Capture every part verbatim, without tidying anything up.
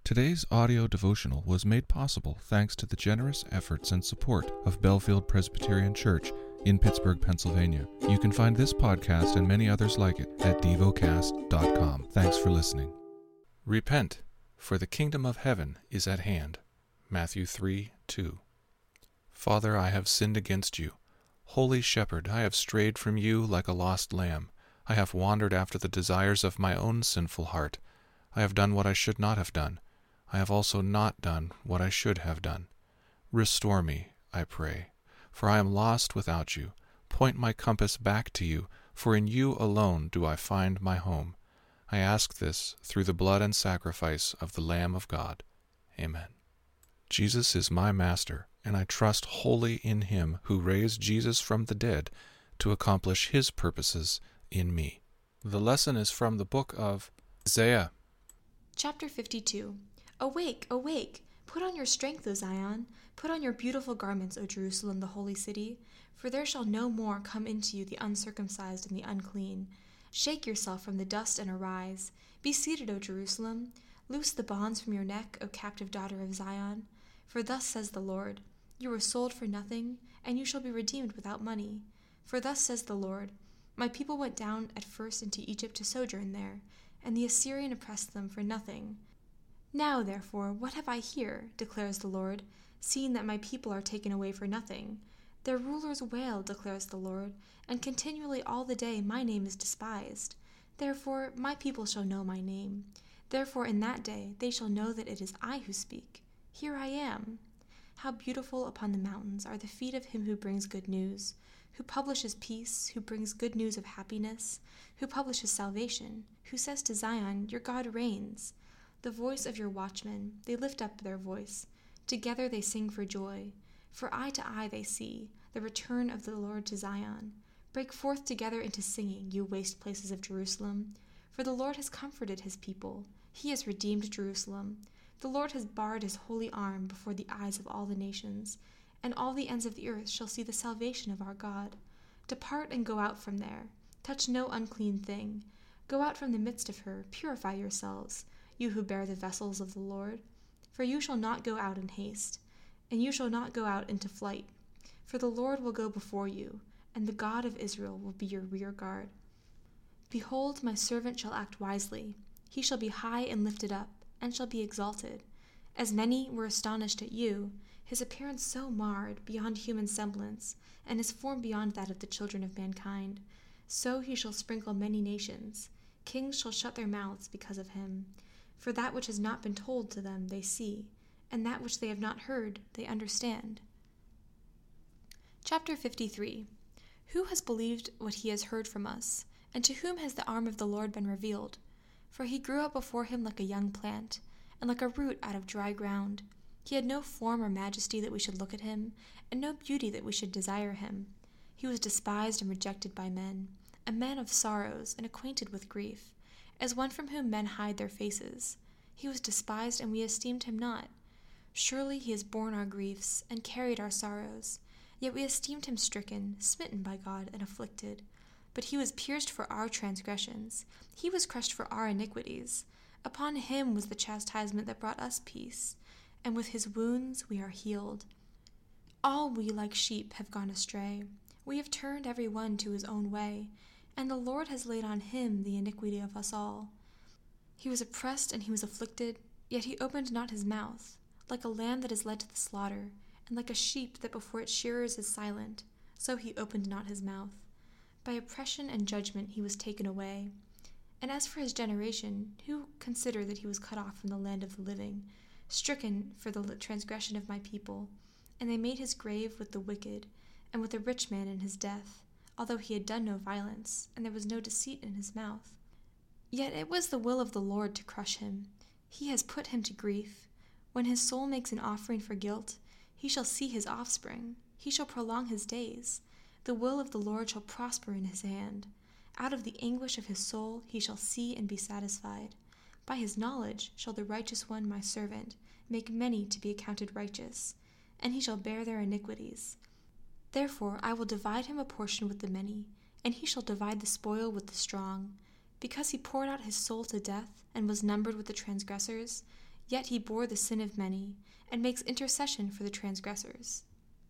Today's audio devotional was made possible thanks to the generous efforts and support of Bellefield Presbyterian Church in Pittsburgh, Pennsylvania. You can find this podcast and many others like it at devocast dot com. Thanks for listening. Repent, for the kingdom of heaven is at hand. Matthew three two. Father, I have sinned against you. Holy Shepherd, I have strayed from you like a lost lamb. I have wandered after the desires of my own sinful heart. I have done what I should not have done. I have also not done what I should have done. Restore me, I pray, for I am lost without you. Point my compass back to you, for in you alone do I find my home. I ask this through the blood and sacrifice of the Lamb of God. Amen. Jesus is my Master, and I trust wholly in him who raised Jesus from the dead to accomplish his purposes in me. The lesson is from the book of Isaiah. Chapter fifty-two. Awake, awake! Put on your strength, O Zion! Put on your beautiful garments, O Jerusalem, the holy city! For there shall no more come into you the uncircumcised and the unclean. Shake yourself from the dust and arise. Be seated, O Jerusalem! Loose the bonds from your neck, O captive daughter of Zion! For thus says the Lord, you were sold for nothing, and you shall be redeemed without money. For thus says the Lord, my people went down at first into Egypt to sojourn there, and the Assyrian oppressed them for nothing. Now, therefore, what have I here, declares the Lord, seeing that my people are taken away for nothing? Their rulers wail, declares the Lord, and continually all the day my name is despised. Therefore my people shall know my name. Therefore in that day they shall know that it is I who speak. Here I am. How beautiful upon the mountains are the feet of him who brings good news, who publishes peace, who brings good news of happiness, who publishes salvation, who says to Zion, your God reigns. The voice of your watchmen, they lift up their voice. Together they sing for joy. For eye to eye they see the return of the Lord to Zion. Break forth together into singing, you waste places of Jerusalem. For the Lord has comforted his people. He has redeemed Jerusalem. The Lord has bared his holy arm before the eyes of all the nations, and all the ends of the earth shall see the salvation of our God. Depart and go out from there. Touch no unclean thing. Go out from the midst of her. Purify yourselves, you who bear the vessels of the Lord. For you shall not go out in haste, and you shall not go out into flight. For the Lord will go before you, and the God of Israel will be your rear guard. Behold, my servant shall act wisely. He shall be high and lifted up, and shall be exalted. As many were astonished at you, his appearance so marred beyond human semblance, and his form beyond that of the children of mankind, so he shall sprinkle many nations. Kings shall shut their mouths because of him. For that which has not been told to them they see, and that which they have not heard they understand. Chapter fifty-three. Who has believed what he has heard from us, and to whom has the arm of the Lord been revealed? For he grew up before him like a young plant, and like a root out of dry ground. He had no form or majesty that we should look at him, and no beauty that we should desire him. He was despised and rejected by men, a man of sorrows and acquainted with grief, as one from whom men hide their faces. He was despised, and we esteemed him not. Surely he has borne our griefs, and carried our sorrows. Yet we esteemed him stricken, smitten by God, and afflicted. But he was pierced for our transgressions. He was crushed for our iniquities. Upon him was the chastisement that brought us peace, and with his wounds we are healed. All we like sheep have gone astray. We have turned every one to his own way, and the Lord has laid on him the iniquity of us all. He was oppressed and he was afflicted, yet he opened not his mouth. Like a lamb that is led to the slaughter, and like a sheep that before its shearers is silent, so he opened not his mouth. By oppression and judgment he was taken away. And as for his generation, who considered that he was cut off from the land of the living, stricken for the transgression of my people? And they made his grave with the wicked, and with the rich man in his death, although he had done no violence, and there was no deceit in his mouth. Yet it was the will of the Lord to crush him. He has put him to grief. When his soul makes an offering for guilt, he shall see his offspring. He shall prolong his days. The will of the Lord shall prosper in his hand. Out of the anguish of his soul he shall see and be satisfied. By his knowledge shall the righteous one, my servant, make many to be accounted righteous, and he shall bear their iniquities. Therefore I will divide him a portion with the many, and he shall divide the spoil with the strong. Because he poured out his soul to death, and was numbered with the transgressors, Yet he bore the sin of many, and makes intercession for the transgressors.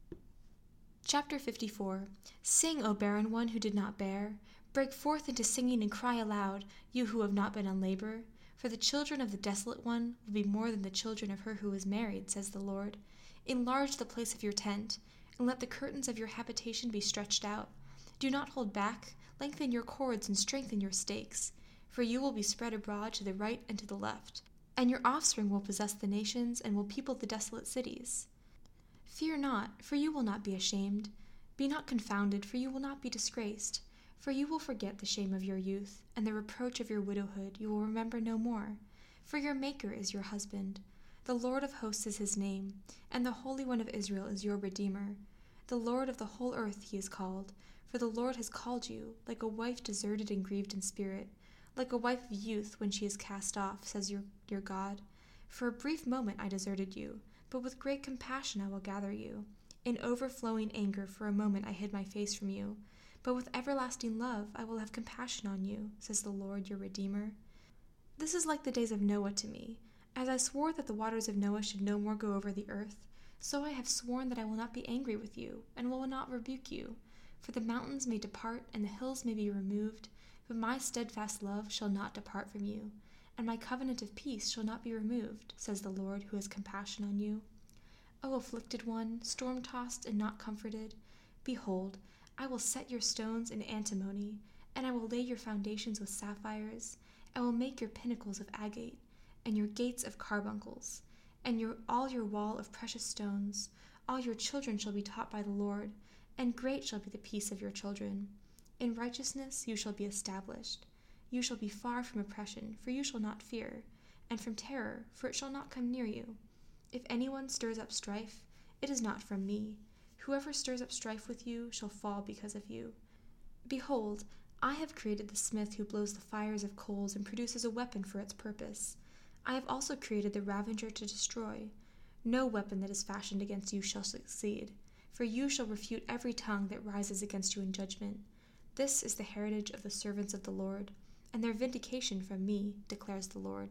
Chapter fifty-four. Sing, O barren one who did not bear. Break forth into singing and cry aloud, you who have not been on labor. For the children of the desolate one will be more than the children of her who is married, says the Lord. Enlarge the place of your tent, and let the curtains of your habitation be stretched out. Do not hold back, lengthen your cords and strengthen your stakes, for you will be spread abroad to the right and to the left, and your offspring will possess the nations and will people the desolate cities. Fear not, for you will not be ashamed. Be not confounded, for you will not be disgraced. For you will forget the shame of your youth, and the reproach of your widowhood you will remember no more. For your Maker is your husband. The Lord of hosts is his name, and the Holy One of Israel is your Redeemer. The Lord of the whole earth he is called, for the Lord has called you, like a wife deserted and grieved in spirit, like a wife of youth when she is cast off, says your, your God. For a brief moment I deserted you, but with great compassion I will gather you. In overflowing anger for a moment I hid my face from you, but with everlasting love I will have compassion on you, says the Lord your Redeemer. This is like the days of Noah to me. As I swore that the waters of Noah should no more go over the earth, so I have sworn that I will not be angry with you, and will not rebuke you. For the mountains may depart, and the hills may be removed, but my steadfast love shall not depart from you, and my covenant of peace shall not be removed, says the Lord who has compassion on you. O afflicted one, storm-tossed and not comforted, behold, I will set your stones in antimony, and I will lay your foundations with sapphires. I will make your pinnacles of agate, and your gates of carbuncles, and your all your wall of precious stones. All your children shall be taught by the Lord, and great shall be the peace of your children. In righteousness you shall be established. You shall be far from oppression, for you shall not fear, and from terror, for it shall not come near you. If anyone stirs up strife, it is not from me. Whoever stirs up strife with you shall fall because of you. Behold, I have created the smith who blows the fires of coals and produces a weapon for its purpose. I have also created the ravager to destroy. No weapon that is fashioned against you shall succeed, for you shall refute every tongue that rises against you in judgment. This is the heritage of the servants of the Lord, and their vindication from me, declares the Lord.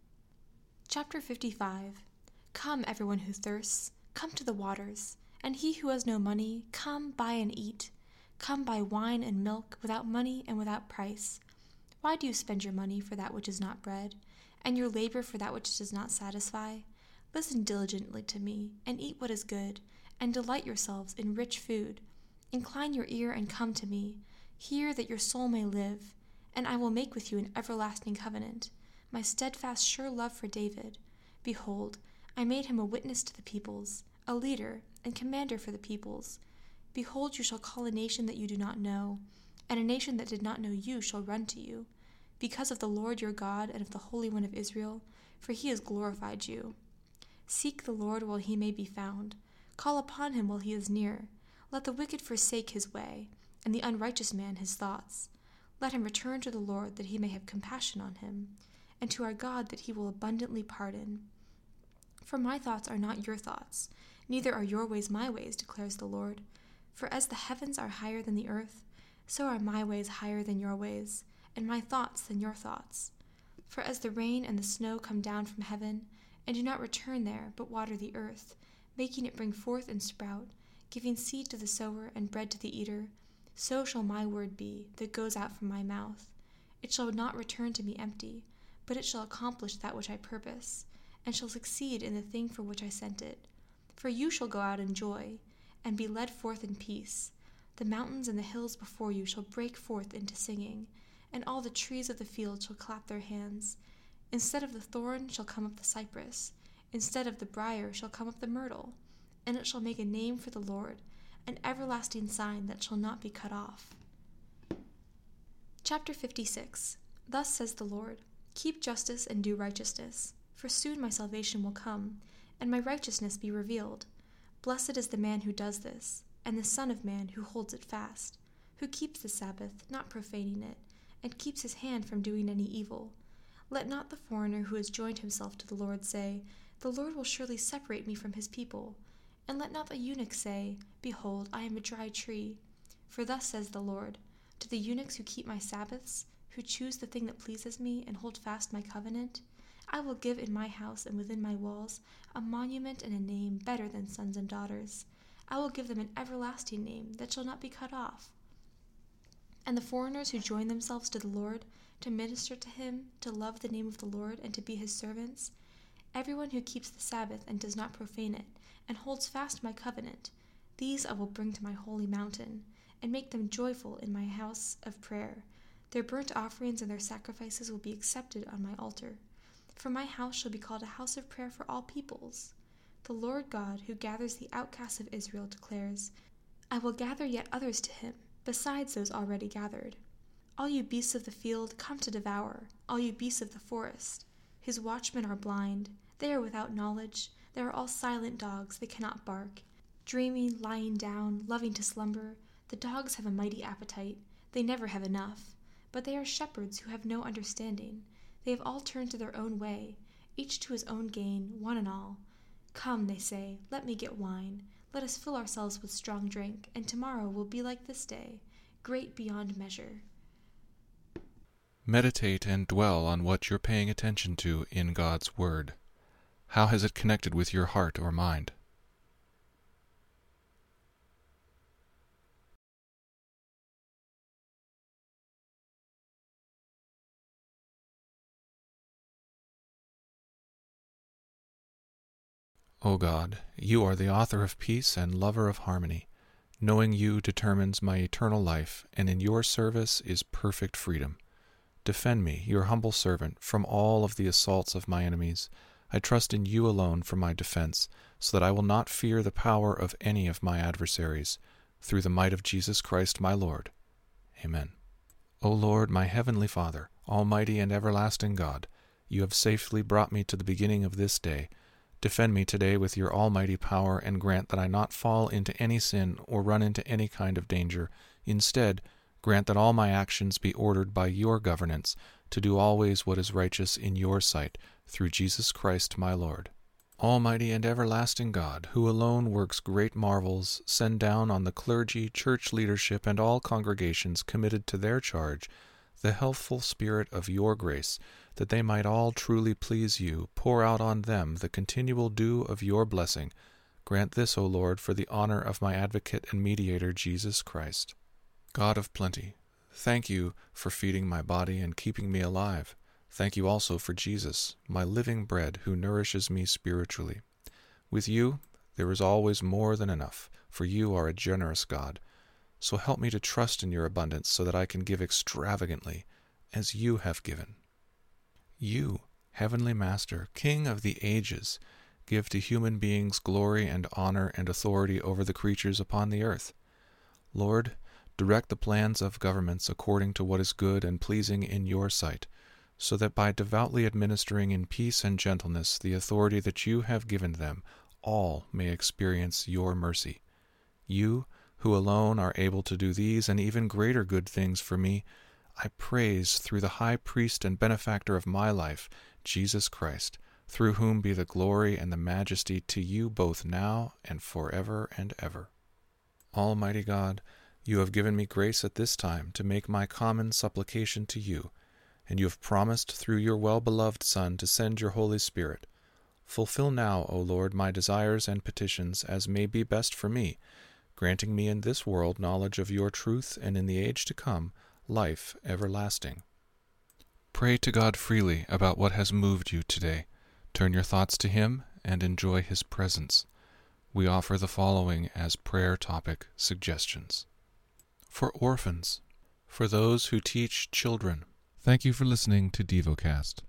Chapter fifty-five. Come, everyone who thirsts, come to the waters, and he who has no money, come, buy and eat. Come, buy wine and milk without money and without price. Why do you spend your money for that which is not bread, and your labor for that which does not satisfy? Listen diligently to me, and eat what is good, and delight yourselves in rich food. Incline your ear and come to me. Hear that your soul may live, and I will make with you an everlasting covenant, my steadfast sure love for David. Behold, I made him a witness to the peoples, a leader and commander for the peoples. Behold, you shall call a nation that you do not know, and a nation that did not know you shall run to you, because of the Lord your God and of the Holy One of Israel, for he has glorified you. Seek the Lord while he may be found. Call upon him while he is near. Let the wicked forsake his way, and the unrighteous man his thoughts. Let him return to the Lord, that he may have compassion on him, and to our God, that he will abundantly pardon. For my thoughts are not your thoughts, neither are your ways my ways, declares the Lord. For as the heavens are higher than the earth, so are my ways higher than your ways, and my thoughts than your thoughts. For as the rain and the snow come down from heaven, and do not return there, but water the earth, making it bring forth and sprout, giving seed to the sower and bread to the eater, so shall my word be that goes out from my mouth. It shall not return to me empty, but it shall accomplish that which I purpose, and shall succeed in the thing for which I sent it. For you shall go out in joy, and be led forth in peace. The mountains and the hills before you shall break forth into singing, and all the trees of the field shall clap their hands. Instead of the thorn shall come up the cypress, instead of the brier shall come up the myrtle, and it shall make a name for the Lord, an everlasting sign that shall not be cut off. Chapter fifty-six. Thus says the Lord, keep justice and do righteousness, for soon my salvation will come, and my righteousness be revealed. Blessed is the man who does this, and the Son of Man who holds it fast, who keeps the Sabbath, not profaning it, and keeps his hand from doing any evil. Let not the foreigner who has joined himself to the Lord say, the Lord will surely separate me from his people. And let not the eunuch say, behold, I am a dry tree. For thus says the Lord, to the eunuchs who keep my Sabbaths, who choose the thing that pleases me and hold fast my covenant, I will give in my house and within my walls a monument and a name better than sons and daughters. I will give them an everlasting name that shall not be cut off. And the foreigners who join themselves to the Lord, to minister to him, to love the name of the Lord, and to be his servants, everyone who keeps the Sabbath and does not profane it, and holds fast my covenant, these I will bring to my holy mountain, and make them joyful in my house of prayer. Their burnt offerings and their sacrifices will be accepted on my altar. For my house shall be called a house of prayer for all peoples. The Lord God, who gathers the outcasts of Israel, declares, I will gather yet others to him, besides those already gathered. All you beasts of the field, come to devour, all you beasts of the forest. His watchmen are blind, they are without knowledge, they are all silent dogs, they cannot bark. Dreaming, lying down, loving to slumber, the dogs have a mighty appetite, they never have enough. But they are shepherds who have no understanding. They have all turned to their own way, each to his own gain, one and all. Come, they say, let me get wine. Let us fill ourselves with strong drink, and tomorrow will be like this day, great beyond measure. Meditate and dwell on what you're paying attention to in God's Word. How has it connected with your heart or mind? O God, you are the author of peace and lover of harmony. Knowing you determines my eternal life, and in your service is perfect freedom. Defend me, your humble servant, from all of the assaults of my enemies. I trust in you alone for my defense, so that I will not fear the power of any of my adversaries. Through the might of Jesus Christ my Lord. Amen. O Lord, my heavenly Father, almighty and everlasting God, you have safely brought me to the beginning of this day. Defend me today with your almighty power, and grant that I not fall into any sin or run into any kind of danger. Instead, grant that all my actions be ordered by your governance, to do always what is righteous in your sight, through Jesus Christ my Lord. Almighty and everlasting God, who alone works great marvels, send down on the clergy, church leadership, and all congregations committed to their charge the healthful spirit of your grace, that they might all truly please you. Pour out on them the continual dew of your blessing. Grant this, O Lord, for the honor of my advocate and mediator, Jesus Christ. God of plenty, thank you for feeding my body and keeping me alive. Thank you also for Jesus, my living bread, who nourishes me spiritually. With you, there is always more than enough, for you are a generous God. So help me to trust in your abundance so that I can give extravagantly, as you have given. You, Heavenly Master, King of the ages, give to human beings glory and honor and authority over the creatures upon the earth. Lord, direct the plans of governments according to what is good and pleasing in your sight, so that by devoutly administering in peace and gentleness the authority that you have given them, all may experience your mercy. You, who alone are able to do these and even greater good things for me, I praise through the high priest and benefactor of my life, Jesus Christ, through whom be the glory and the majesty to you both now and forever and ever. Almighty God, you have given me grace at this time to make my common supplication to you, and you have promised through your well-beloved Son to send your Holy Spirit. Fulfill now, O Lord, my desires and petitions as may be best for me, granting me in this world knowledge of your truth, and in the age to come, life everlasting. Pray to God freely about what has moved you today. Turn your thoughts to Him and enjoy His presence. We offer the following as prayer topic suggestions. For orphans, for those who teach children. Thank you for listening to DevoCast.